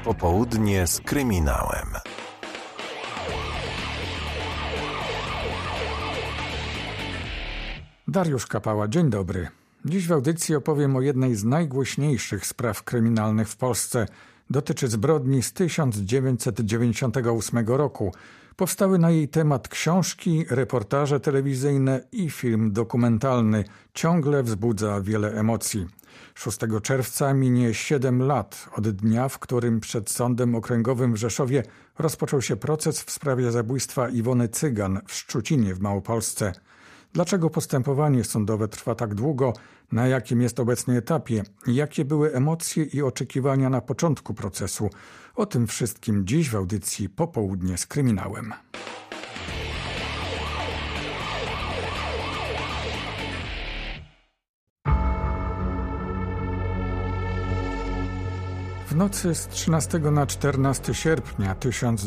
Popołudnie z kryminałem. Dariusz Kapała, dzień dobry. Dziś w audycji opowiem o jednej z najgłośniejszych spraw kryminalnych w Polsce. Dotyczy zbrodni z 1998 roku. Powstały na jej temat książki, reportaże telewizyjne i film dokumentalny. Ciągle wzbudza wiele emocji. 6 czerwca minie 7 lat od dnia, w którym przed Sądem Okręgowym w Rzeszowie rozpoczął się proces w sprawie zabójstwa Iwony Cygan w Szczucinie w Małopolsce. Dlaczego postępowanie sądowe trwa tak długo? Na jakim jest obecnie etapie? Jakie były emocje i oczekiwania na początku procesu? O tym wszystkim dziś w audycji Popołudnie z kryminałem. W nocy z 13 na 14 sierpnia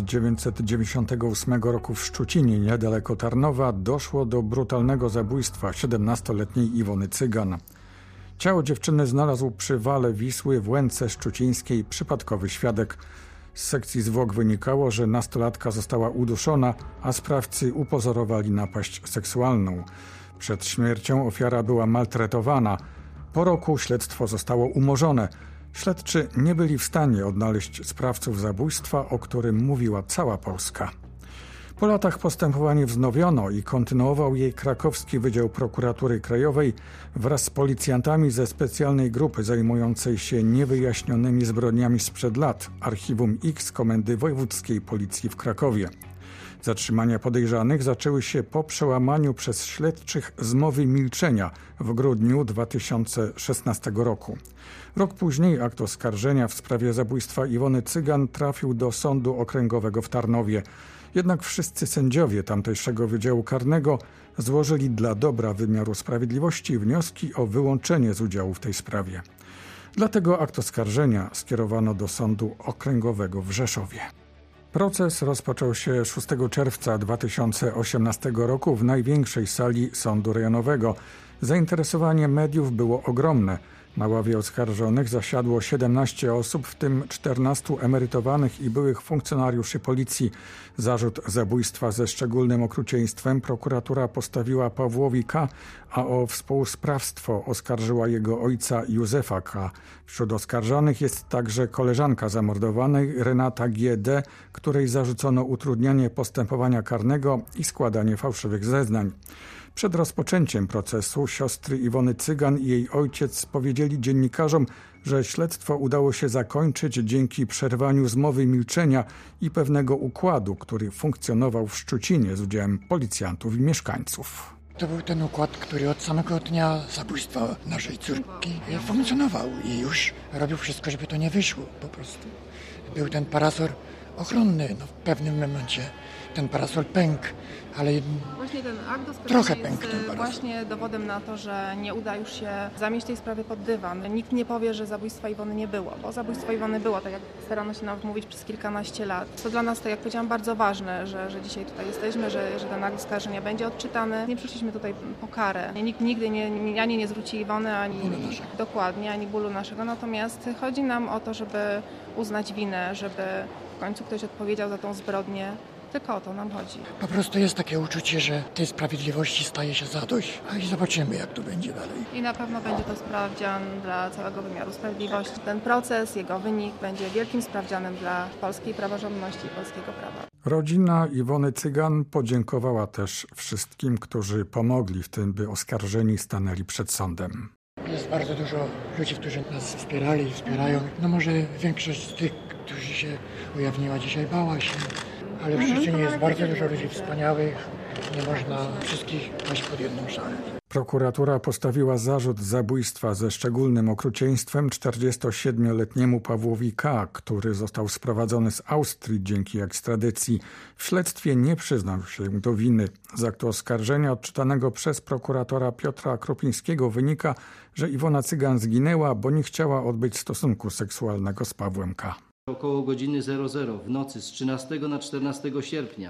1998 roku w Szczucinie, niedaleko Tarnowa, doszło do brutalnego zabójstwa 17-letniej Iwony Cygan. Ciało dziewczyny znalazł przy wale Wisły w Łęce Szczucińskiej przypadkowy świadek. Z sekcji zwłok wynikało, że nastolatka została uduszona, a sprawcy upozorowali napaść seksualną. Przed śmiercią ofiara była maltretowana. Po roku śledztwo zostało umorzone. Śledczy nie byli w stanie odnaleźć sprawców zabójstwa, o którym mówiła cała Polska. Po latach postępowanie wznowiono i kontynuował je Krakowski Wydział Prokuratury Krajowej wraz z policjantami ze specjalnej grupy zajmującej się niewyjaśnionymi zbrodniami sprzed lat, Archiwum X Komendy Wojewódzkiej Policji w Krakowie. Zatrzymania podejrzanych zaczęły się po przełamaniu przez śledczych zmowy milczenia w grudniu 2016 roku. Rok później akt oskarżenia w sprawie zabójstwa Iwony Cygan trafił do Sądu Okręgowego w Tarnowie. Jednak wszyscy sędziowie tamtejszego Wydziału Karnego złożyli dla dobra wymiaru sprawiedliwości wnioski o wyłączenie z udziału w tej sprawie. Dlatego akt oskarżenia skierowano do Sądu Okręgowego w Rzeszowie. Proces rozpoczął się 6 czerwca 2018 roku w największej sali Sądu Rejonowego. Zainteresowanie mediów było ogromne. Na ławie oskarżonych zasiadło 17 osób, w tym 14 emerytowanych i byłych funkcjonariuszy policji. Zarzut zabójstwa ze szczególnym okrucieństwem prokuratura postawiła Pawłowi K., a o współsprawstwo oskarżyła jego ojca Józefa K. Wśród oskarżanych jest także koleżanka zamordowanej Renata G.D., której zarzucono utrudnianie postępowania karnego i składanie fałszywych zeznań. Przed rozpoczęciem procesu siostry Iwony Cygan i jej ojciec powiedzieli dziennikarzom, że śledztwo udało się zakończyć dzięki przerwaniu zmowy milczenia i pewnego układu, który funkcjonował w Szczucinie z udziałem policjantów i mieszkańców. To był ten układ, który od samego dnia zabójstwa naszej córki funkcjonował i już robił wszystko, żeby to nie wyszło po prostu. Był ten parasol ochronny, w pewnym momencie ten parasol pękł, ale właśnie ten akt trochę oskarżenia pękł ten jest parasol. właśnie dowodem na to, że nie uda już się zamieść tej sprawy pod dywan. Nikt nie powie, że zabójstwa Iwony nie było, bo zabójstwo Iwony było, tak jak starano się nam mówić przez kilkanaście lat. To dla nas, tak jak powiedziałam, bardzo ważne, że dzisiaj tutaj jesteśmy, że ten akt oskarżenia będzie odczytany. Nie przyszliśmy tutaj po karę. Nikt nigdy ani nie zwróci Iwony, ani dokładnie, ani bólu naszego. Natomiast chodzi nam o to, żeby uznać winę, żeby w końcu ktoś odpowiedział za tą zbrodnię. Tylko o to nam chodzi. Po prostu jest takie uczucie, że tej sprawiedliwości staje się zadość, a i zobaczymy, jak to będzie dalej. I na pewno będzie to sprawdzian dla całego wymiaru sprawiedliwości. Ten proces, jego wynik będzie wielkim sprawdzianem dla polskiej praworządności i polskiego prawa. Rodzina Iwony Cygan podziękowała też wszystkim, którzy pomogli w tym, by oskarżeni stanęli przed sądem. Jest bardzo dużo ludzi, którzy nas wspierali i wspierają. Może większość z tych, którzy się ujawniła dzisiaj, bała się. Ale w Szczecinie jest bardzo dużo ludzi wspaniałych. Nie można wszystkich kłaść pod jedną szalę. Prokuratura postawiła zarzut zabójstwa ze szczególnym okrucieństwem 47-letniemu Pawłowi K., który został sprowadzony z Austrii dzięki ekstradycji. W śledztwie nie przyznał się do winy. Z aktu oskarżenia odczytanego przez prokuratora Piotra Kropińskiego wynika, że Iwona Cygan zginęła, bo nie chciała odbyć stosunku seksualnego z Pawłem K. Około godziny 00 w nocy z 13 na 14 sierpnia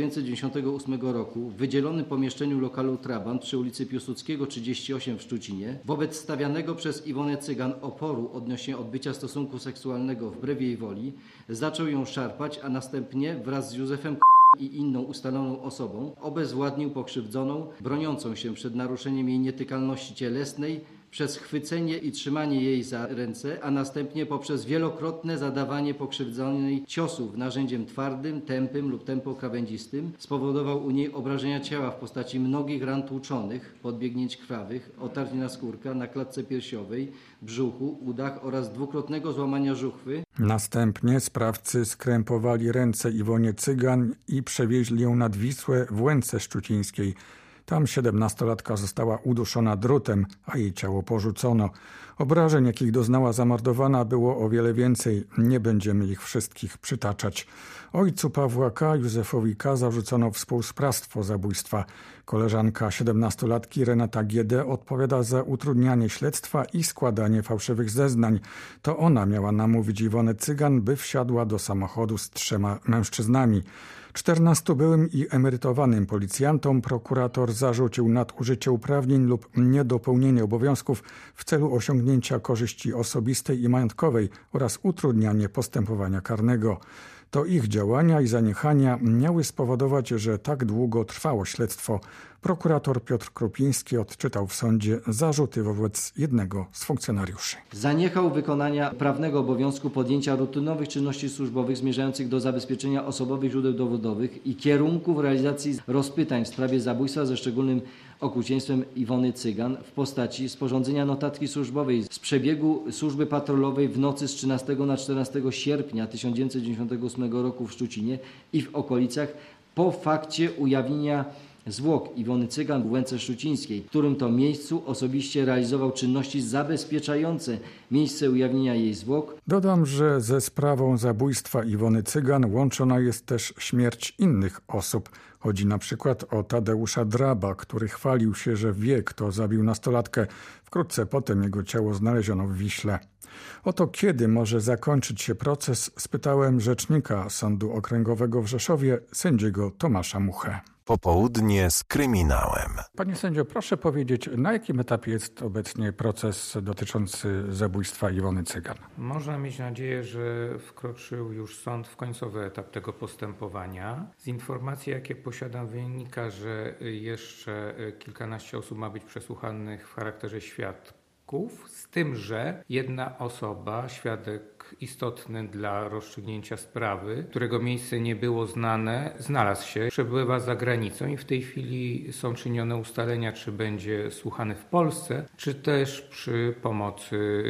1998 roku w wydzielonym pomieszczeniu lokalu Trabant przy ulicy Piłsudskiego 38 w Szczucinie wobec stawianego przez Iwonę Cygan oporu odnośnie odbycia stosunku seksualnego wbrew jej woli zaczął ją szarpać, a następnie wraz z Józefem i inną ustaloną osobą obezwładnił pokrzywdzoną, broniącą się przed naruszeniem jej nietykalności cielesnej, przez chwycenie i trzymanie jej za ręce, a następnie poprzez wielokrotne zadawanie pokrzywdzonej ciosów narzędziem twardym, tępym lub tępo-krawędzistym spowodował u niej obrażenia ciała w postaci mnogich ran tłuczonych, podbiegnięć krwawych, otarć naskórka na klatce piersiowej, brzuchu, udach oraz dwukrotnego złamania żuchwy. Następnie sprawcy skrępowali ręce Iwonie Cygan i przewieźli ją nad Wisłę w Łęce Szczucińskiej. Tam 17-latka została uduszona drutem, a jej ciało porzucono. Obrażeń, jakich doznała zamordowana, było o wiele więcej. Nie będziemy ich wszystkich przytaczać. Ojcu Pawła K., Józefowi K., zarzucono współsprawstwo zabójstwa. Koleżanka 17-latki Renata G.D. odpowiada za utrudnianie śledztwa i składanie fałszywych zeznań. To ona miała namówić Iwonę Cygan, by wsiadła do samochodu z 3 mężczyznami. 14 byłym i emerytowanym policjantom prokurator zarzucił nadużycie uprawnień lub niedopełnienie obowiązków w celu osiągnięcia korzyści osobistej i majątkowej oraz utrudnianie postępowania karnego. To ich działania i zaniechania miały spowodować, że tak długo trwało śledztwo. Prokurator Piotr Krupiński odczytał w sądzie zarzuty wobec jednego z funkcjonariuszy. Zaniechał wykonania prawnego obowiązku podjęcia rutynowych czynności służbowych zmierzających do zabezpieczenia osobowych źródeł dowodowych i kierunków realizacji rozpytań w sprawie zabójstwa ze szczególnym okrucieństwem Iwony Cygan w postaci sporządzenia notatki służbowej z przebiegu służby patrolowej w nocy z 13 na 14 sierpnia 1998 roku w Szczucinie i w okolicach po fakcie ujawnienia zwłok Iwony Cygan w Łęce Szczucińskiej, w którym to miejscu osobiście realizował czynności zabezpieczające miejsce ujawnienia jej zwłok. Dodam, że ze sprawą zabójstwa Iwony Cygan łączona jest też śmierć innych osób. Chodzi na przykład o Tadeusza Draba, który chwalił się, że wie, kto zabił nastolatkę. Wkrótce potem jego ciało znaleziono w Wiśle. Oto kiedy może zakończyć się proces, spytałem rzecznika Sądu Okręgowego w Rzeszowie, sędziego Tomasza Muchę. Popołudnie z kryminałem. Panie sędzio, proszę powiedzieć, na jakim etapie jest obecnie proces dotyczący zabójstwa Iwony Cygan? Można mieć nadzieję, że wkroczył już sąd w końcowy etap tego postępowania. Z informacji, jakie posiadam, wynika, że jeszcze kilkanaście osób ma być przesłuchanych w charakterze świadków, z tym, że jedna osoba, świadek istotny dla rozstrzygnięcia sprawy, którego miejsce nie było znane, znalazł się, przebywa za granicą i w tej chwili są czynione ustalenia, czy będzie słuchany w Polsce, czy też przy pomocy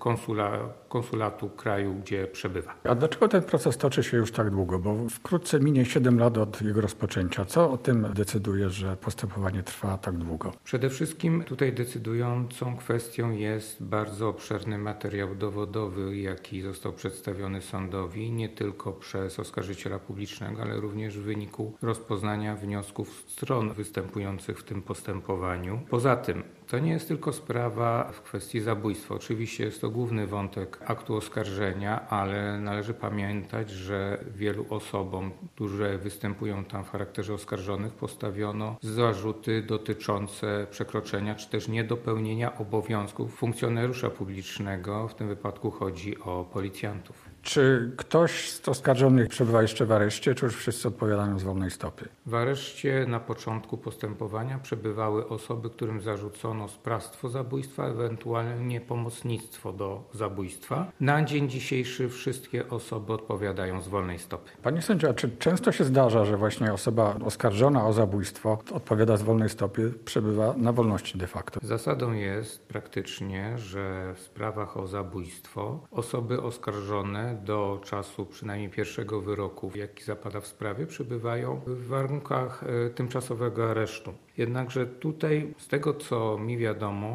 konsulatu kraju, gdzie przebywa. A dlaczego ten proces toczy się już tak długo? Bo wkrótce minie 7 lat od jego rozpoczęcia. Co o tym decyduje, że postępowanie trwa tak długo? Przede wszystkim tutaj decydującą kwestią jest bardzo obszerny materiał dowodowy, jaki został przedstawiony sądowi nie tylko przez oskarżyciela publicznego, ale również w wyniku rozpoznania wniosków stron występujących w tym postępowaniu. Poza tym to nie jest tylko sprawa w kwestii zabójstwa. Oczywiście jest to główny wątek aktu oskarżenia, ale należy pamiętać, że wielu osobom, które występują tam w charakterze oskarżonych, postawiono zarzuty dotyczące przekroczenia czy też niedopełnienia obowiązków funkcjonariusza publicznego. W tym wypadku chodzi o policjantów. Czy ktoś z oskarżonych przebywa jeszcze w areszcie, czy już wszyscy odpowiadają z wolnej stopy? W areszcie na początku postępowania przebywały osoby, którym zarzucono sprawstwo zabójstwa, ewentualnie pomocnictwo do zabójstwa. Na dzień dzisiejszy wszystkie osoby odpowiadają z wolnej stopy. Panie sędzio, a czy często się zdarza, że właśnie osoba oskarżona o zabójstwo odpowiada z wolnej stopy, przebywa na wolności de facto? Zasadą jest praktycznie, że w sprawach o zabójstwo osoby oskarżone do czasu przynajmniej pierwszego wyroku, jaki zapada w sprawie, przebywają w warunkach tymczasowego aresztu. Jednakże tutaj, z tego co mi wiadomo, w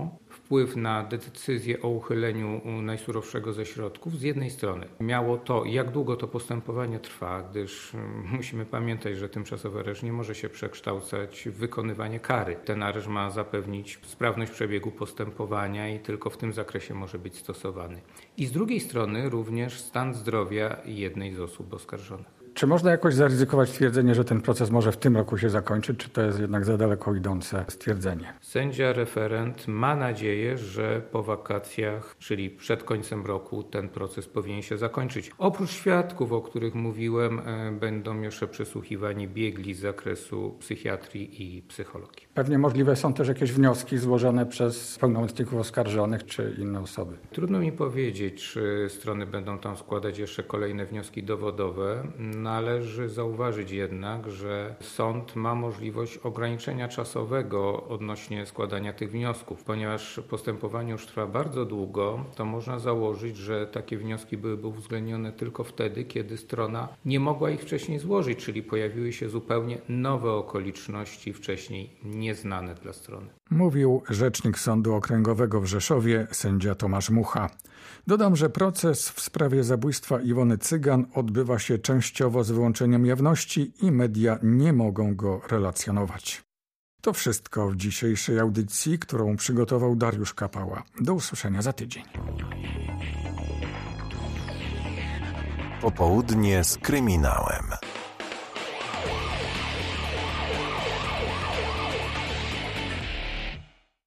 wpływ na decyzję o uchyleniu najsurowszego ze środków. Z jednej strony miało to, jak długo to postępowanie trwa, gdyż musimy pamiętać, że tymczasowy areszt nie może się przekształcać w wykonywanie kary. Ten areszt ma zapewnić sprawność przebiegu postępowania i tylko w tym zakresie może być stosowany. I z drugiej strony również stan zdrowia jednej z osób oskarżonych. Czy można jakoś zaryzykować stwierdzenie, że ten proces może w tym roku się zakończyć, czy to jest jednak za daleko idące stwierdzenie? Sędzia referent ma nadzieję, że po wakacjach, czyli przed końcem roku, ten proces powinien się zakończyć. Oprócz świadków, o których mówiłem, będą jeszcze przesłuchiwani biegli z zakresu psychiatrii i psychologii. Pewnie możliwe są też jakieś wnioski złożone przez pełnomocników oskarżonych czy inne osoby. Trudno mi powiedzieć, czy strony będą tam składać jeszcze kolejne wnioski dowodowe. Należy zauważyć jednak, że sąd ma możliwość ograniczenia czasowego odnośnie składania tych wniosków. Ponieważ postępowanie już trwa bardzo długo, to można założyć, że takie wnioski byłyby uwzględnione tylko wtedy, kiedy strona nie mogła ich wcześniej złożyć, czyli pojawiły się zupełnie nowe okoliczności wcześniej nieznane dla strony. Mówił rzecznik Sądu Okręgowego w Rzeszowie, sędzia Tomasz Mucha. Dodam, że proces w sprawie zabójstwa Iwony Cygan odbywa się częściowo z wyłączeniem jawności i media nie mogą go relacjonować. To wszystko w dzisiejszej audycji, którą przygotował Dariusz Kapała. Do usłyszenia za tydzień. Popołudnie z kryminałem.